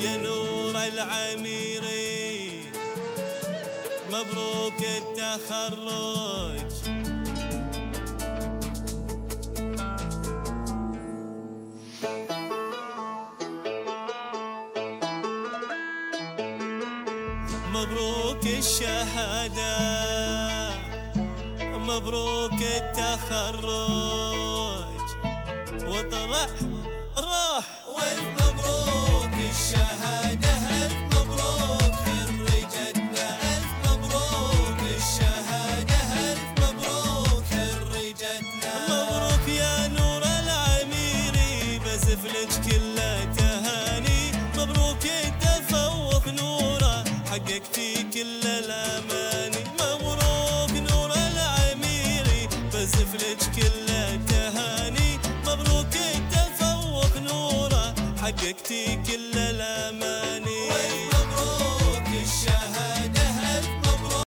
يا نور العميري مبروك التخرج. مبروك الشهادة مبروك التخرج وطلع راح. والف مبروك الشهادة ألف مبروك خريجتنا ألف مبروك الشهادة ألف مبروك خريجتنا. مبروك يا نور العميري بزفلك كل تهاني. مبروك التفوق نوره حققتي كل الأماني. مبروك نور العميري بزفلك كل تهاني. مبروك التفوق نوره حققتي كل